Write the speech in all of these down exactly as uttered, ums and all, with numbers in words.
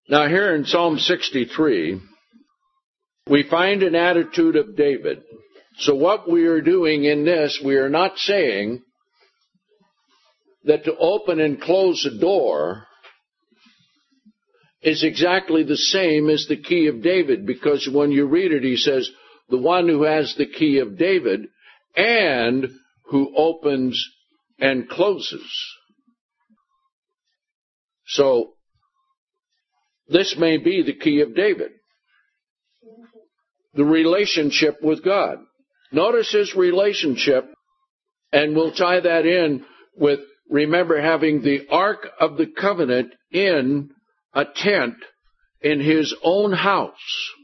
Now here in Psalm sixty-three, we find an attitude of David. So what we are doing in this, we are not saying that to open and close a door is exactly the same as the key of David, because when you read it, he says, the one who has the key of David and who opens and closes. So, this may be the key of David. The relationship with God. Notice his relationship, and we'll tie that in with, remember, having the Ark of the Covenant in a tent in his own house.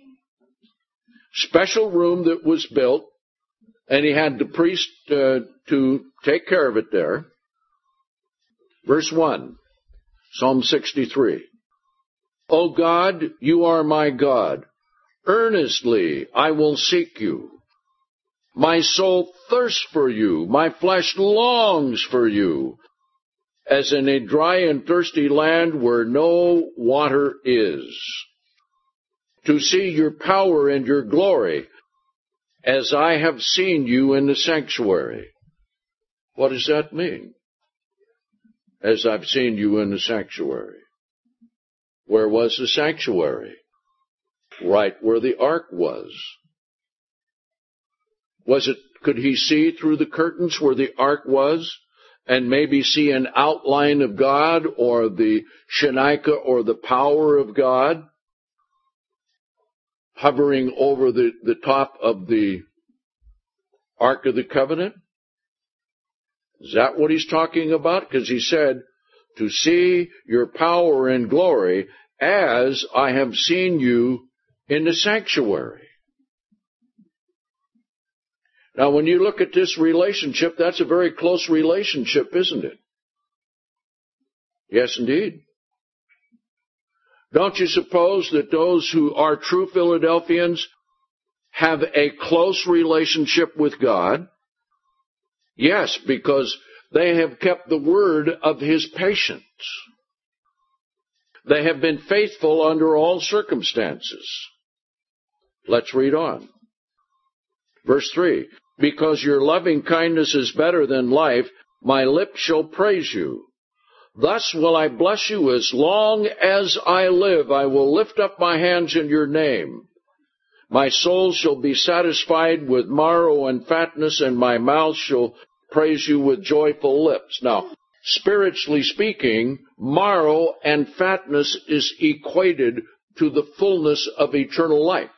Special room that was built, and he had the priest uh, to take care of it there. Verse one, Psalm sixty-three. O God, you are my God. Earnestly I will seek you. My soul thirsts for you. My flesh longs for you, as in a dry and thirsty land where no water is, to see your power and your glory, as I have seen you in the sanctuary. What does that mean? As I've seen you in the sanctuary. Where was the sanctuary? Right where the ark was. Was it, could he see through the curtains where the ark was and maybe see an outline of God or the Shekinah or the power of God hovering over the, the top of the Ark of the Covenant? Is that what he's talking about? Because he said, to see your power and glory as I have seen you in the sanctuary. Now, when you look at this relationship, that's a very close relationship, isn't it? Yes, indeed. Don't you suppose that those who are true Philadelphians have a close relationship with God? Yes, because they have kept the word of his patience. They have been faithful under all circumstances. Let's read on. Verse three. Because your loving kindness is better than life, my lips shall praise you. Thus will I bless you as long as I live. I will lift up my hands in your name. My soul shall be satisfied with marrow and fatness, and my mouth shall praise you with joyful lips. Now, spiritually speaking, marrow and fatness is equated to the fullness of eternal life.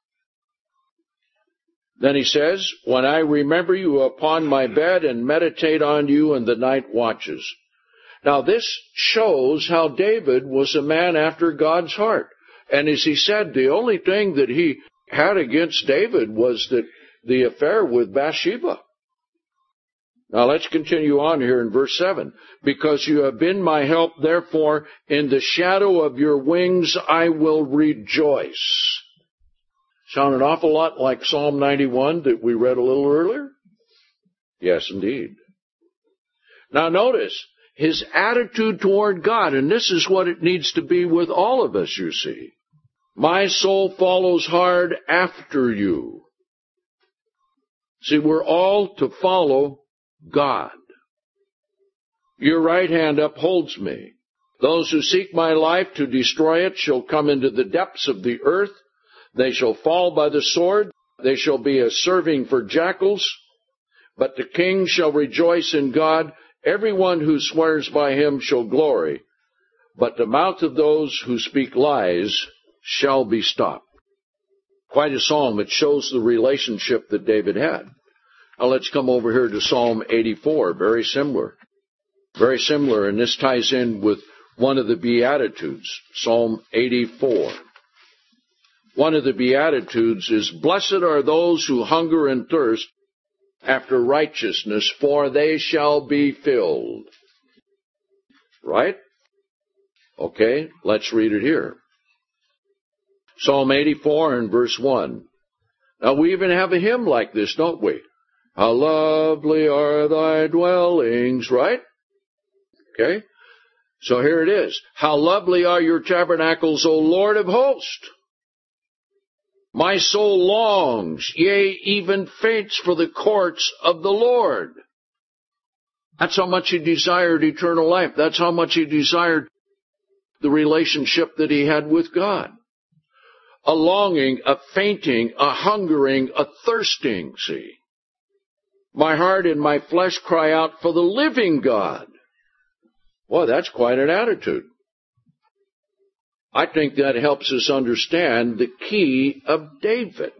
Then he says, when I remember you upon my bed and meditate on you in the night watches. Now this shows how David was a man after God's heart. And as he said, the only thing that he had against David was that the affair with Bathsheba. Now let's continue on here in verse seven. Because you have been my help, therefore in the shadow of your wings I will rejoice. Sound an awful lot like Psalm ninety-one that we read a little earlier? Yes, indeed. Now notice his attitude toward God, and this is what it needs to be with all of us, you see. My soul follows hard after you. See, we're all to follow God. Your right hand upholds me. Those who seek my life to destroy it shall come into the depths of the earth. They shall fall by the sword. They shall be a serving for jackals. But the king shall rejoice in God. Everyone who swears by him shall glory. But the mouth of those who speak lies shall be stopped. Quite a psalm. It shows the relationship that David had. Now let's come over here to Psalm eighty-four. Very similar. Very similar, and this ties in with one of the Beatitudes. Psalm eighty-four. One of the Beatitudes is, blessed are those who hunger and thirst after righteousness, for they shall be filled. Right? Okay, let's read it here. Psalm eighty-four and verse one. Now we even have a hymn like this, don't we? How lovely are thy dwellings, right? Okay? So here it is. How lovely are your tabernacles, O Lord of hosts! My soul longs, yea, even faints for the courts of the Lord. That's how much he desired eternal life. That's how much he desired the relationship that he had with God. A longing, a fainting, a hungering, a thirsting, see. My heart and my flesh cry out for the living God. Well, that's quite an attitude. I think that helps us understand the key of David.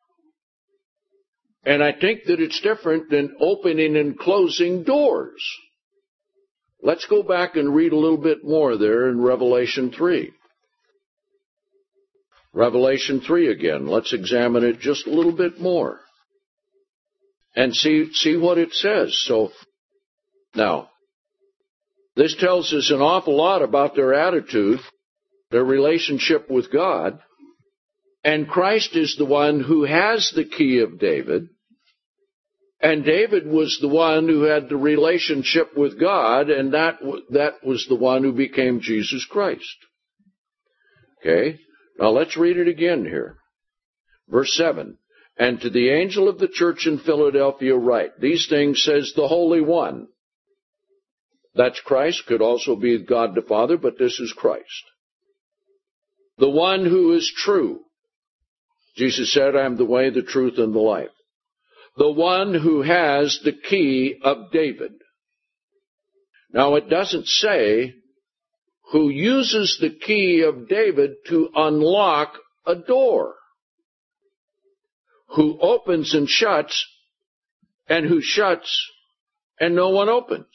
And I think that it's different than opening and closing doors. Let's go back and read a little bit more there in Revelation three. Revelation three again. Let's examine it just a little bit more. And see, see what it says. So, now, this tells us an awful lot about their attitude, their relationship with God. And Christ is the one who has the key of David. And David was the one who had the relationship with God, and that, that was the one who became Jesus Christ. Okay? Now let's read it again here. Verse seven. And to the angel of the church in Philadelphia write, these things says the Holy One. That's Christ, could also be God the Father, but this is Christ. The one who is true. Jesus said, I am the way, the truth, and the life. The one who has the key of David. Now it doesn't say who uses the key of David to unlock a door. Who opens and shuts, and who shuts and no one opens.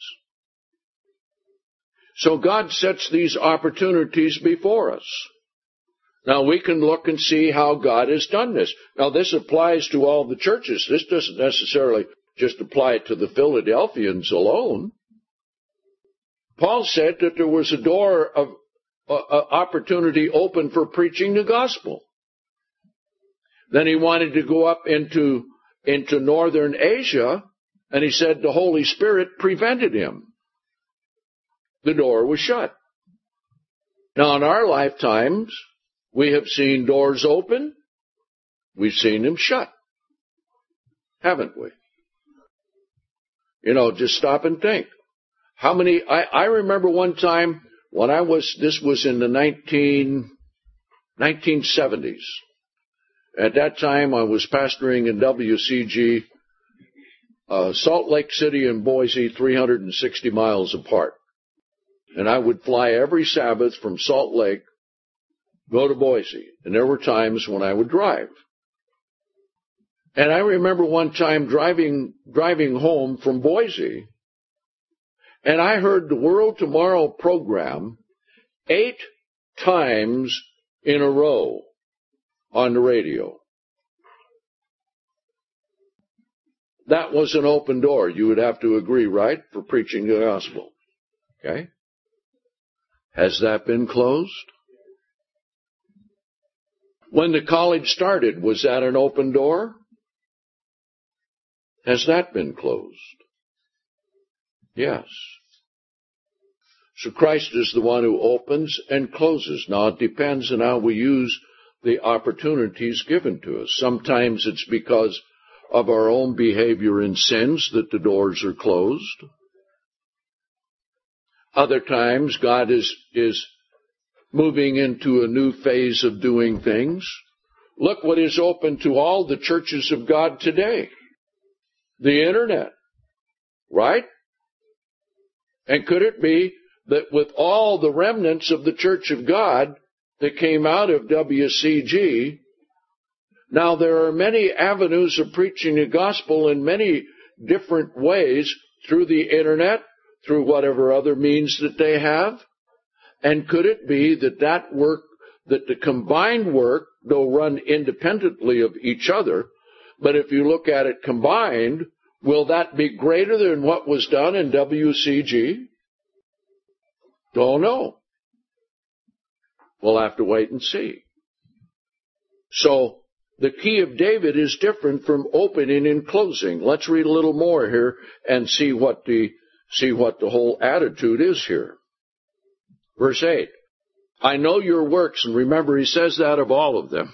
So God sets these opportunities before us. Now we can look and see how God has done this. Now this applies to all the churches. This doesn't necessarily just apply to the Philadelphians alone. Paul said that there was a door of uh, uh, opportunity open for preaching the gospel. Then he wanted to go up into, into northern Asia, and he said the Holy Spirit prevented him. The door was shut. Now in our lifetimes, we have seen doors open, we've seen them shut, haven't we? You know, just stop and think. How many, I, I remember one time when I was, this was in the nineteen seventies. At that time, I was pastoring in W C G, uh, Salt Lake City and Boise, three hundred sixty miles apart. And I would fly every Sabbath from Salt Lake, go to Boise. And there were times when I would drive. And I remember one time driving, driving home from Boise, and I heard the World Tomorrow program eight times in a row on the radio. That was an open door, you would have to agree, right, for preaching the gospel. Okay? Has that been closed? When the college started, was that an open door? Has that been closed? Yes. So Christ is the one who opens and closes. Now it depends on how we use the opportunities given to us. Sometimes it's because of our own behavior and sins that the doors are closed. Other times God is, is moving into a new phase of doing things. Look what is open to all the churches of God today. The internet. Right? And could it be that with all the remnants of the Church of God that came out of W C G, now there are many avenues of preaching the gospel in many different ways through the internet, through whatever other means that they have. And could it be that that work, that the combined work, though run independently of each other, but if you look at it combined, will that be greater than what was done in W C G? Don't know. We'll have to wait and see. So, the key of David is different from opening and closing. Let's read a little more here and see what the, see what the whole attitude is here. Verse eight. I know your works, and remember he says that of all of them.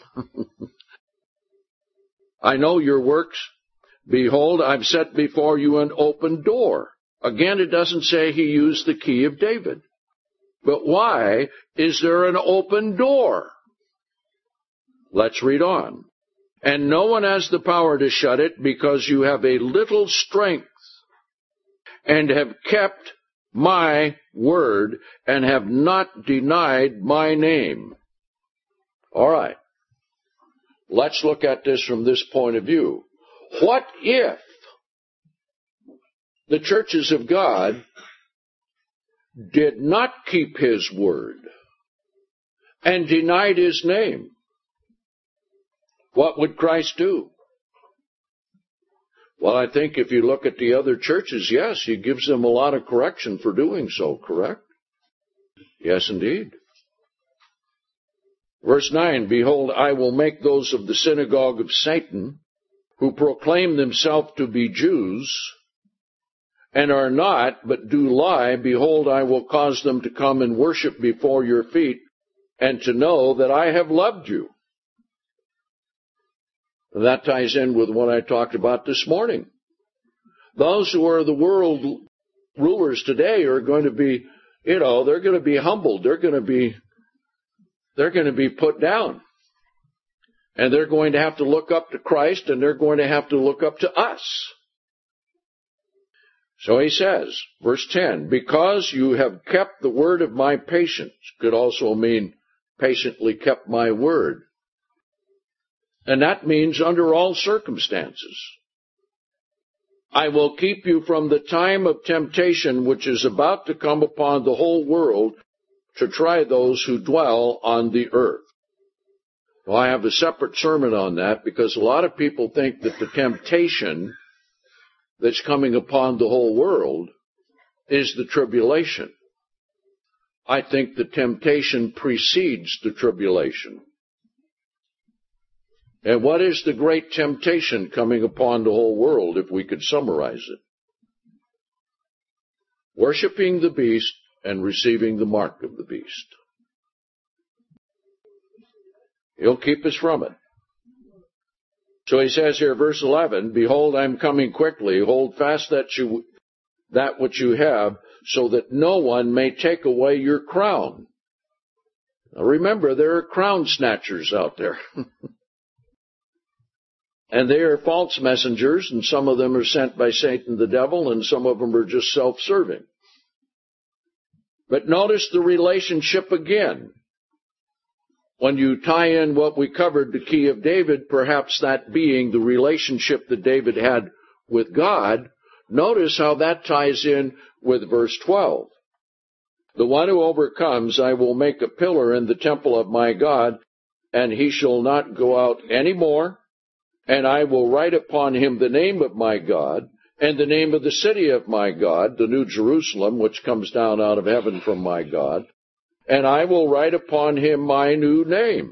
I know your works. Behold, I've set before you an open door. Again, it doesn't say he used the key of David. But why is there an open door? Let's read on. And no one has the power to shut it, because you have a little strength, and have kept my word, and have not denied my name. All right. Let's look at this from this point of view. What if the churches of God did not keep his word and denied his name? What would Christ do? Well, I think if you look at the other churches, yes, he gives them a lot of correction for doing so, correct? Yes, indeed. Verse nine, behold, I will make those of the synagogue of Satan, who proclaim themselves to be Jews, and are not, but do lie, behold, I will cause them to come and worship before your feet, and to know that I have loved you. That ties in with what I talked about this morning. Those who are the world rulers today are going to be, you know, they're going to be humbled. They're going to be, they're going to be put down. And they're going to have to look up to Christ, and they're going to have to look up to us. So he says, verse ten, because you have kept the word of my patience, could also mean patiently kept my word. And that means under all circumstances. I will keep you from the time of temptation which is about to come upon the whole world to try those who dwell on the earth. Well, I have a separate sermon on that, because a lot of people think that the temptation that's coming upon the whole world is the tribulation. I think the temptation precedes the tribulation. And what is the great temptation coming upon the whole world, if we could summarize it? Worshipping the beast and receiving the mark of the beast. He'll keep us from it. So he says here, verse eleven, behold, I'm coming quickly. Hold fast that you, that which you have, so that no one may take away your crown. Now remember, there are crown snatchers out there. And they are false messengers, and some of them are sent by Satan the devil, and some of them are just self-serving. But notice the relationship again. When you tie in what we covered, the key of David, perhaps that being the relationship that David had with God, notice how that ties in with verse twelve. The one who overcomes, I will make a pillar in the temple of my God, and he shall not go out any more. And I will write upon him the name of my God, and the name of the city of my God, the New Jerusalem, which comes down out of heaven from my God, and I will write upon him my new name.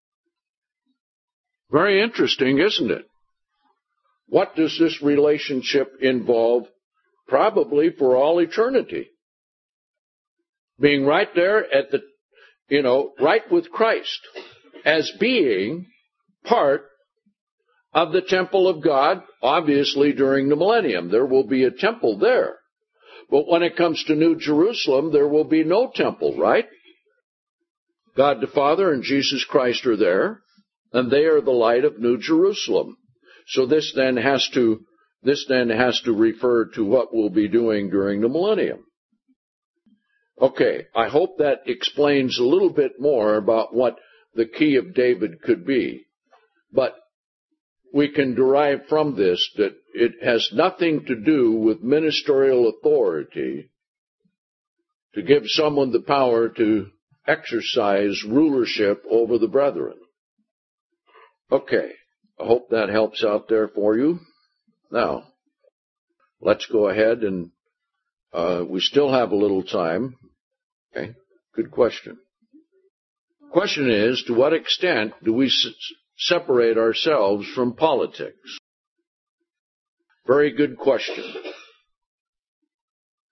Very interesting, isn't it? What does this relationship involve? Probably for all eternity. Being right there at the, you know, right with Christ, as being part of the temple of God, obviously during the millennium. There will be a temple there. But when it comes to New Jerusalem, there will be no temple, right? God the Father and Jesus Christ are there, and they are the light of New Jerusalem. So this then has to, this then has to refer to what we'll be doing during the millennium. Okay, I hope that explains a little bit more about what the key of David could be. But we can derive from this that it has nothing to do with ministerial authority to give someone the power to exercise rulership over the brethren. Okay, I hope that helps out there for you. Now, let's go ahead and uh, we still have a little time. Okay, good question. Question is, to what extent do we s- separate ourselves from politics? Very good question.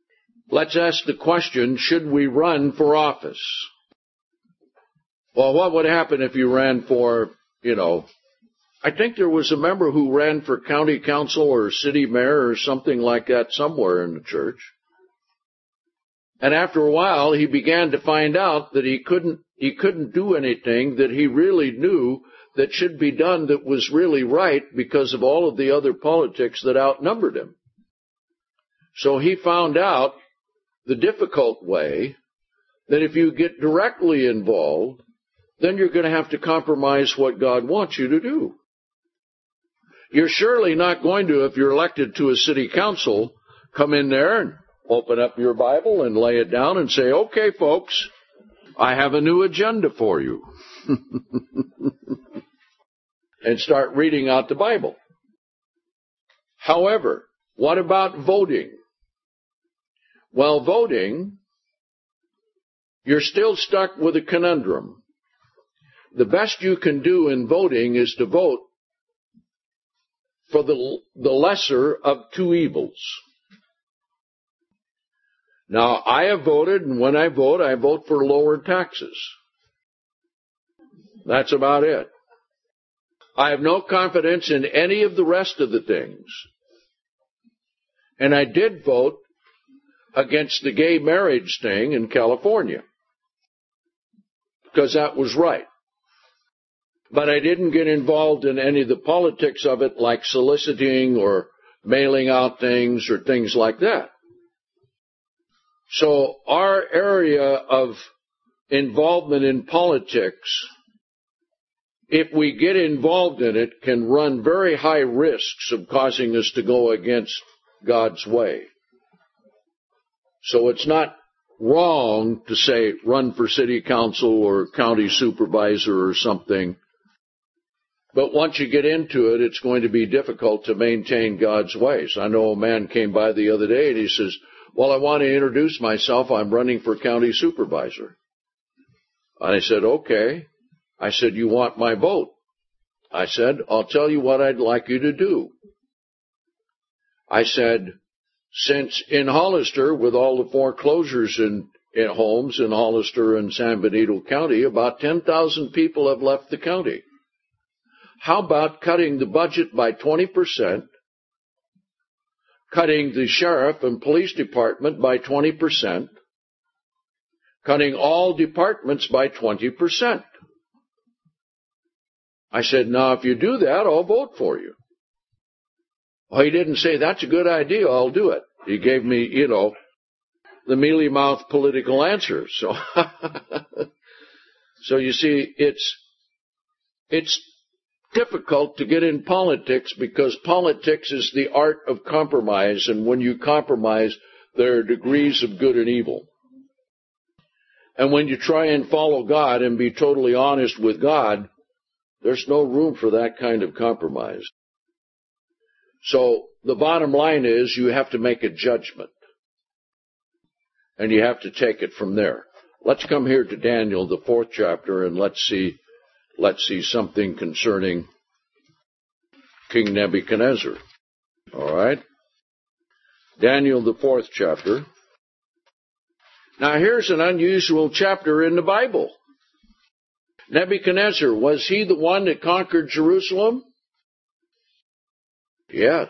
let's ask the question, should we run for office? Well, what would happen if you ran for, you know, I think there was a member who ran for county council or city mayor or something like that somewhere in the church. And after a while, he began to find out that he couldn't, he couldn't do anything that he really knew that should be done that was really right because of all of the other politics that outnumbered him. So he found out the difficult way that if you get directly involved, then you're going to have to compromise what God wants you to do. You're surely not going to, if you're elected to a city council, come in there and open up your Bible and lay it down and say, okay, folks, I have a new agenda for you. And start reading out the Bible. However, what about voting? Well, voting, you're still stuck with a conundrum. The best you can do in voting is to vote for the, the lesser of two evils. Now, I have voted, and when I vote, I vote for lower taxes. That's about it. I have no confidence in any of the rest of the things. And I did vote against the gay marriage thing in California, because that was right. But I didn't get involved in any of the politics of it, like soliciting or mailing out things or things like that. So our area of involvement in politics, if we get involved in it, can run very high risks of causing us to go against God's way. So it's not wrong to say run for city council or county supervisor or something. But once you get into it, it's going to be difficult to maintain God's ways. I know a man came by the other day and he says, well, I want to introduce myself. I'm running for county supervisor. And I said, okay. I said, you want my vote? I said, I'll tell you what I'd like you to do. I said, since in Hollister, with all the foreclosures in, in homes in Hollister and San Benito County, about ten thousand people have left the county. How about cutting the budget by twenty percent, cutting the sheriff and police department by twenty percent, cutting all departments by twenty percent? I said, now, if you do that, I'll vote for you. Well, he didn't say, that's a good idea, I'll do it. He gave me, you know, the mealy-mouthed political answer. So, so you see, it's, it's difficult to get in politics because politics is the art of compromise, and when you compromise, there are degrees of good and evil. And when you try and follow God and be totally honest with God, there's no room for that kind of compromise. So the bottom line is you have to make a judgment. And you have to take it from there. Let's come here to Daniel, the fourth chapter, and let's see, let's see something concerning King Nebuchadnezzar. All right? Daniel, the fourth chapter. Now here's an unusual chapter in the Bible. Nebuchadnezzar, was he the one that conquered Jerusalem? Yes.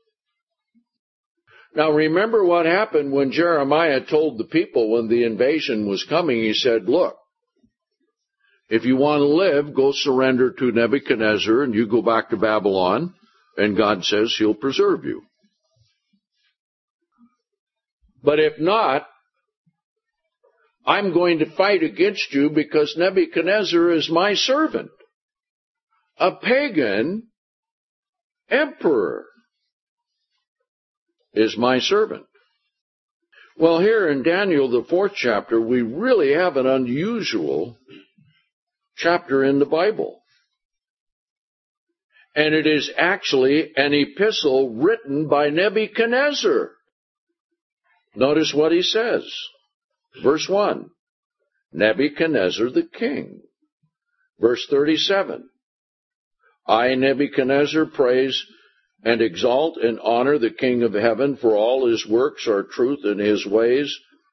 Now remember what happened when Jeremiah told the people when the invasion was coming. He said, look, if you want to live, go surrender to Nebuchadnezzar and you go back to Babylon, and God says he'll preserve you. But if not, I'm going to fight against you because Nebuchadnezzar is my servant, a pagan emperor is my servant. Well, here in Daniel, the fourth chapter, we really have an unusual chapter in the Bible. And it is actually an epistle written by Nebuchadnezzar. Notice what he says. Verse one, Nebuchadnezzar the king. Verse thirty-seven, I, Nebuchadnezzar, praise and exalt and honor the King of heaven, for all his works are truth and his ways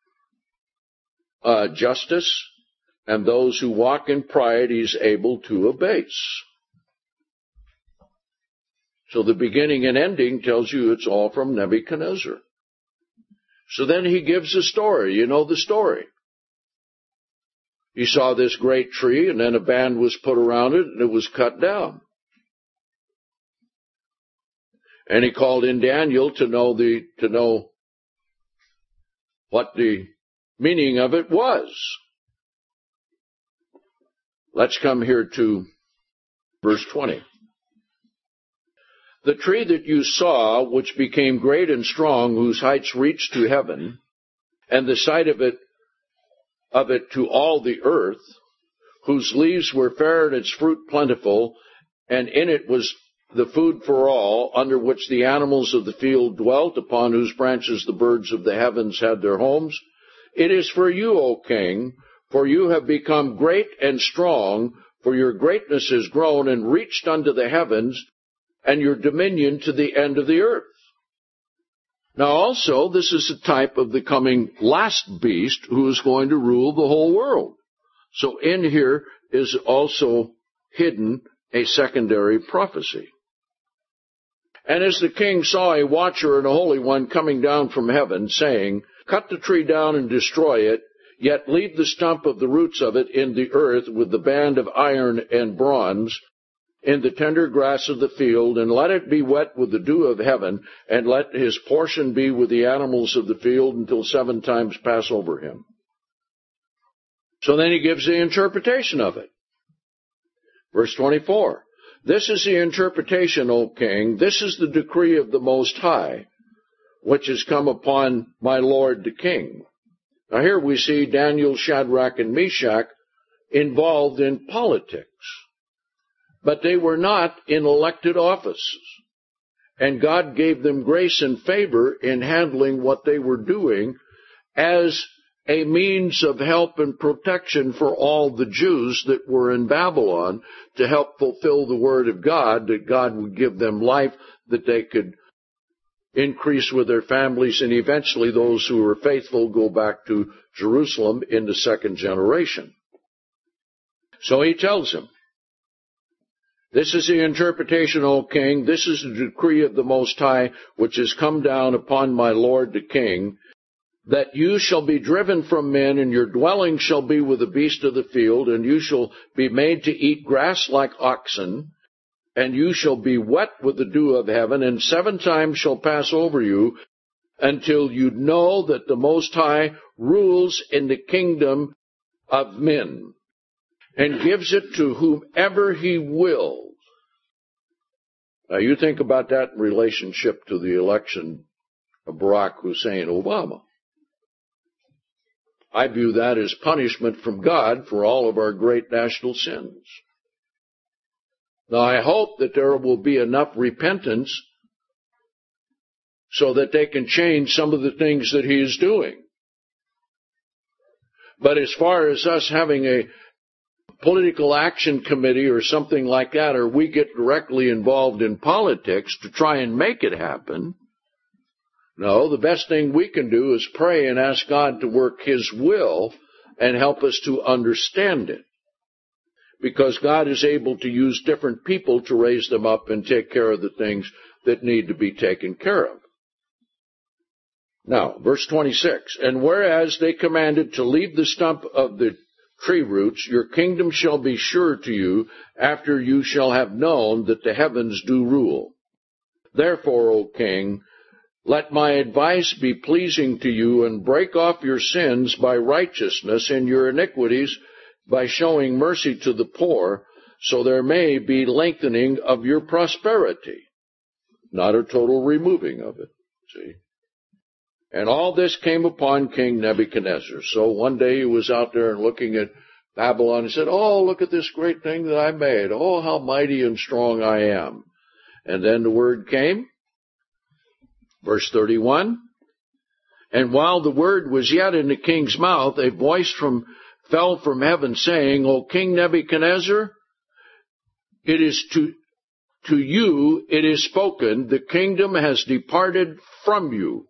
uh, justice, and those who walk in pride he's able to abase. So the beginning and ending tells you it's all from Nebuchadnezzar. So then he gives a story. You know the story. He saw this great tree, and then a band was put around it, and it was cut down. And he called in Daniel to know the to know what the meaning of it was. Let's come here to verse twenty. The tree that you saw, which became great and strong, whose heights reached to heaven, and the sight of it of it to all the earth, whose leaves were fair and its fruit plentiful, and in it was the food for all, under which the animals of the field dwelt, upon whose branches the birds of the heavens had their homes. It is for you, O king, for you have become great and strong, for your greatness is grown and reached unto the heavens, and your dominion to the end of the earth. Now also, this is a type of the coming last beast who is going to rule the whole world. So in here is also hidden a secondary prophecy. And as the king saw a watcher and a holy one coming down from heaven, saying, cut the tree down and destroy it, yet leave the stump of the roots of it in the earth with the band of iron and bronze, in the tender grass of the field, and let it be wet with the dew of heaven, and let his portion be with the animals of the field until seven times pass over him. So then he gives the interpretation of it. Verse twenty-four. This is the interpretation, O king, this is the decree of the Most High, which has come upon my lord the king. Now here we see Daniel, Shadrach, and Meshach involved in politics. But they were not in elected offices. And God gave them grace and favor in handling what they were doing as a means of help and protection for all the Jews that were in Babylon to help fulfill the word of God, that God would give them life, that they could increase with their families, and eventually those who were faithful go back to Jerusalem in the second generation. So he tells him, this is the interpretation, O king, this is the decree of the Most High, which has come down upon my lord the king, that you shall be driven from men, and your dwelling shall be with the beast of the field, and you shall be made to eat grass like oxen, and you shall be wet with the dew of heaven, and seven times shall pass over you, until you know that the Most High rules in the kingdom of men, and gives it to whomever he wills. Now you think about that in relationship to the election of Barack Hussein Obama. I view that as punishment from God for all of our great national sins. Now I hope that there will be enough repentance so that they can change some of the things that he is doing. But as far as us having a political action committee or something like that, or we get directly involved in politics to try and make it happen, no, the best thing we can do is pray and ask God to work his will and help us to understand it. Because God is able to use different people to raise them up and take care of the things that need to be taken care of. Now, verse twenty-six, and whereas they commanded to leave the stump of the tree roots, your kingdom shall be sure to you, after you shall have known that the heavens do rule. Therefore, O king, let my advice be pleasing to you, and break off your sins by righteousness, and your iniquities by showing mercy to the poor, so there may be lengthening of your prosperity, not a total removing of it. See? And all this came upon King Nebuchadnezzar. So one day he was out there and looking at Babylon and said, oh, look at this great thing that I made. Oh, how mighty and strong I am. And then the word came, verse thirty-one, and while the word was yet in the king's mouth, a voice from fell from heaven, saying, O King Nebuchadnezzar, it is to to you it is spoken, the kingdom has departed from you.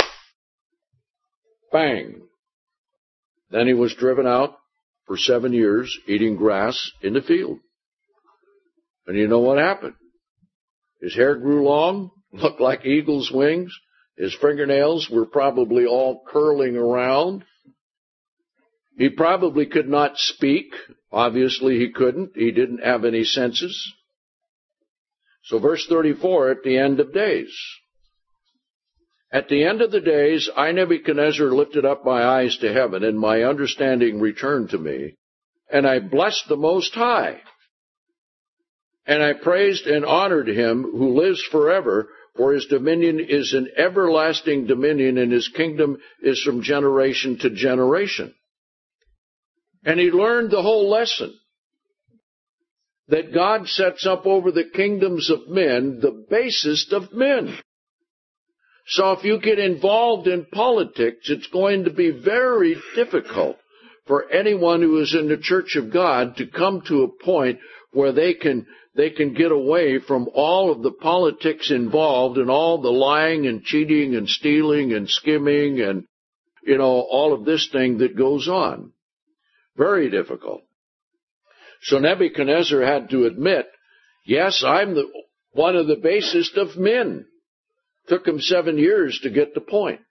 Bang. Then he was driven out for seven years, eating grass in the field. And you know what happened? His hair grew long, looked like eagle's wings. His fingernails were probably all curling around. He probably could not speak. Obviously he couldn't. He didn't have any senses. So verse thirty-four, at the end of days. At the end of the days, I, Nebuchadnezzar, lifted up my eyes to heaven, and my understanding returned to me, and I blessed the Most High. And I praised and honored him who lives forever, for his dominion is an everlasting dominion, and his kingdom is from generation to generation. And he learned the whole lesson, that God sets up over the kingdoms of men the basest of men. So if you get involved in politics, it's going to be very difficult for anyone who is in the Church of God to come to a point where they can they can get away from all of the politics involved and all the lying and cheating and stealing and skimming and, you know, all of this thing that goes on. Very difficult. So Nebuchadnezzar had to admit, yes, I'm the one of the basest of men. Took him seven years to get the point.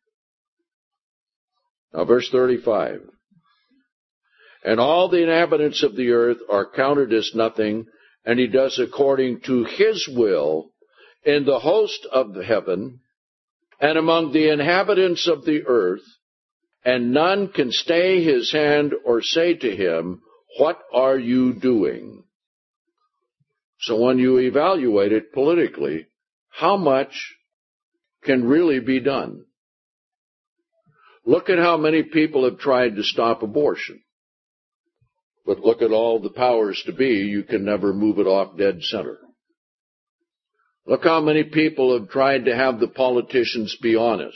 Now verse thirty-five. And all the inhabitants of the earth are counted as nothing, and he does according to his will in the host of heaven and among the inhabitants of the earth, and none can stay his hand or say to him, what are you doing? So when you evaluate it politically, how much can really be done? Look at how many people have tried to stop abortion. But look at all the powers to be, you can never move it off dead center. Look how many people have tried to have the politicians be honest.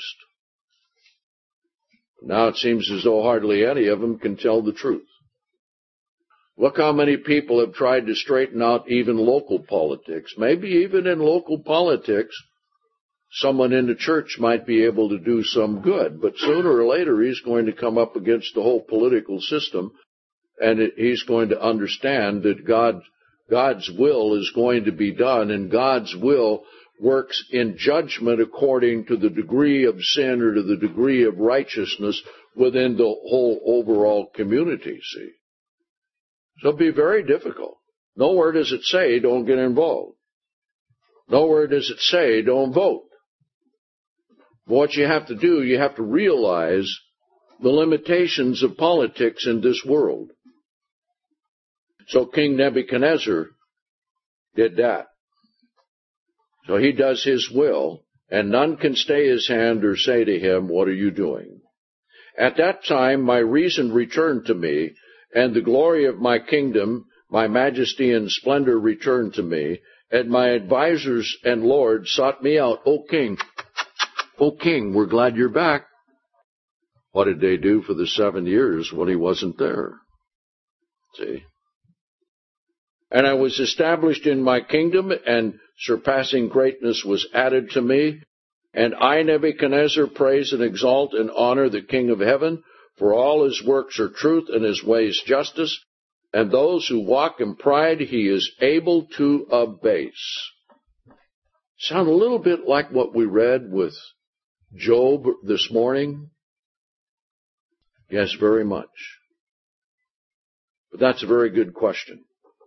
Now it seems as though hardly any of them can tell the truth. Look how many people have tried to straighten out even local politics. Maybe even in local politics, someone in the church might be able to do some good, but sooner or later he's going to come up against the whole political system, and it, he's going to understand that God, God's will is going to be done, and God's will works in judgment according to the degree of sin or to the degree of righteousness within the whole overall community, see. So it'll be very difficult. Nowhere does it say don't get involved. Nowhere does it say don't vote. What you have to do, you have to realize the limitations of politics in this world. So King Nebuchadnezzar did that. So he does his will, and none can stay his hand or say to him, what are you doing? At that time my reason returned to me, and the glory of my kingdom, my majesty and splendor returned to me, and my advisors and lords sought me out. O king, O king, we're glad you're back. What did they do for the seven years when he wasn't there? See? And I was established in my kingdom, and surpassing greatness was added to me. And I, Nebuchadnezzar, praise and exalt and honor the King of heaven, for all his works are truth and his ways justice, and those who walk in pride he is able to abase. Sound a little bit like what we read with Job this morning? Yes, very much. But that's a very good question.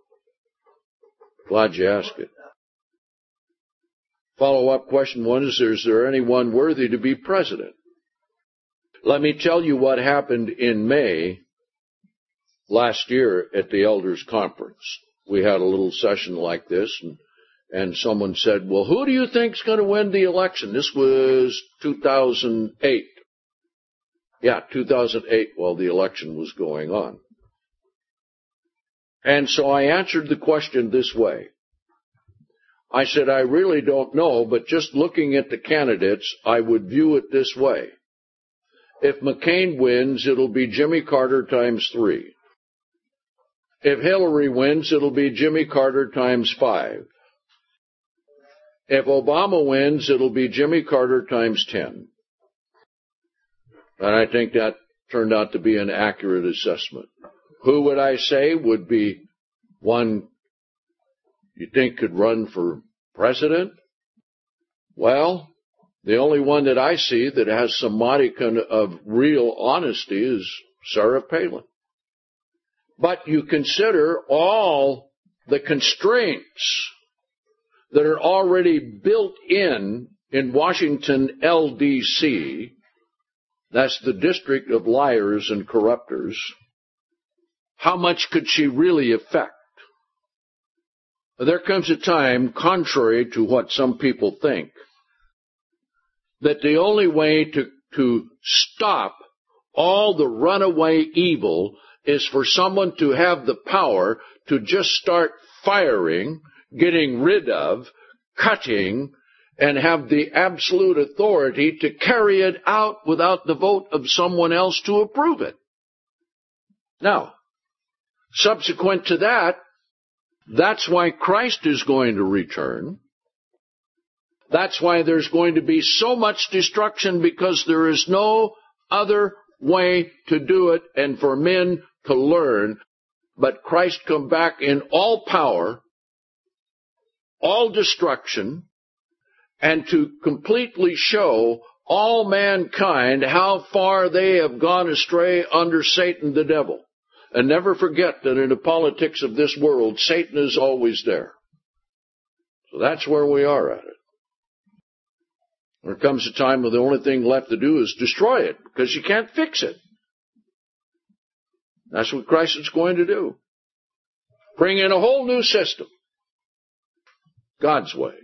Glad you asked it. Follow-up question one is, is there anyone worthy to be president? Let me tell you what happened in May last year at the Elders Conference. We had a little session like this, and, and someone said, well, who do you think's going to win the election? This was two thousand eight. Yeah, two thousand eight, while the election was going on. And so I answered the question this way. I said, I really don't know, but just looking at the candidates, I would view it this way. If McCain wins, it'll be Jimmy Carter times three. If Hillary wins, it'll be Jimmy Carter times five. If Obama wins, it'll be Jimmy Carter times ten. And I think that turned out to be an accurate assessment. Who would I say would be one you think could run for president? Well, the only one that I see that has some modicum of real honesty is Sarah Palin. But you consider all the constraints that are already built in in Washington, L D C, that's the District of Liars and Corruptors. How much could she really affect? There comes a time, contrary to what some people think, that the only way to, to stop all the runaway evil is for someone to have the power to just start firing, getting rid of, cutting, and have the absolute authority to carry it out without the vote of someone else to approve it. Now, subsequent to that, that's why Christ is going to return. That's why there's going to be so much destruction, because there is no other way to do it and for men to learn. But Christ come back in all power, all destruction, and to completely show all mankind how far they have gone astray under Satan the devil. And never forget that in the politics of this world, Satan is always there. So that's where we are at it. There comes a time when the only thing left to do is destroy it, because you can't fix it. That's what Christ is going to do. Bring in a whole new system. God's way.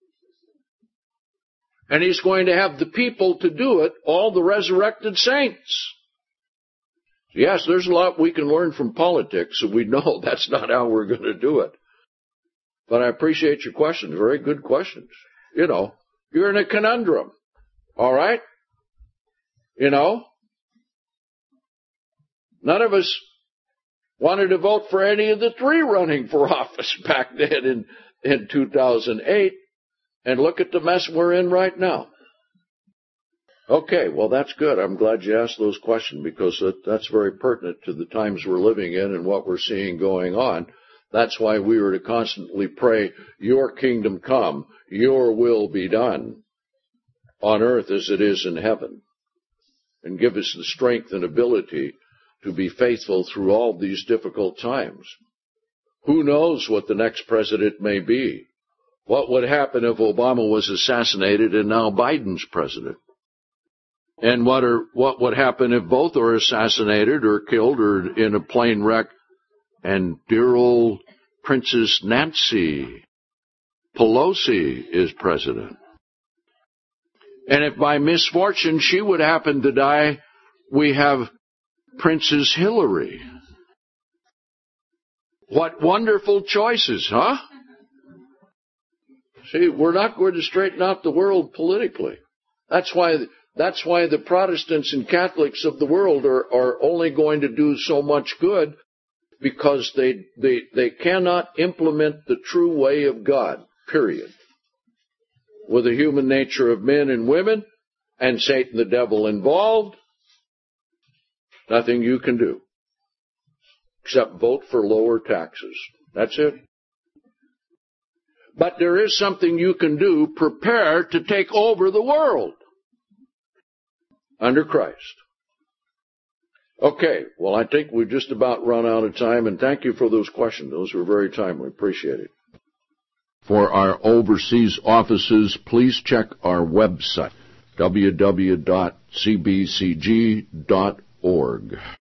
And He's going to have the people to do it, all the resurrected saints. Yes, there's a lot we can learn from politics, so we know that's not how we're going to do it. But I appreciate your questions. Very good questions. You know, you're in a conundrum. All right? You know? None of us wanted to vote for any of the three running for office back then in, in two thousand eight. And look at the mess we're in right now. Okay, well, that's good. I'm glad you asked those questions, because that, that's very pertinent to the times we're living in and what we're seeing going on. That's why we were to constantly pray, your kingdom come, your will be done on earth as it is in heaven. And give us the strength and ability to be faithful through all these difficult times. Who knows what the next president may be? What would happen if Obama was assassinated and now Biden's president? And what are what would happen if both are assassinated or killed or in a plane wreck and dear old Princess Nancy Pelosi is president? And if by misfortune she would happen to die, we have Princess Hillary. What wonderful choices, huh? See, we're not going to straighten out the world politically. That's why that's why the Protestants and Catholics of the world are, are only going to do so much good, because they, they, they cannot implement the true way of God, period. With the human nature of men and women and Satan the devil involved, nothing you can do except vote for lower taxes. That's it. But there is something you can do. Prepare to take over the world under Christ. Okay, well, I think we've just about run out of time, and thank you for those questions. Those were very timely. Appreciate it. For our overseas offices, please check our website, w w w dot c b c g dot org.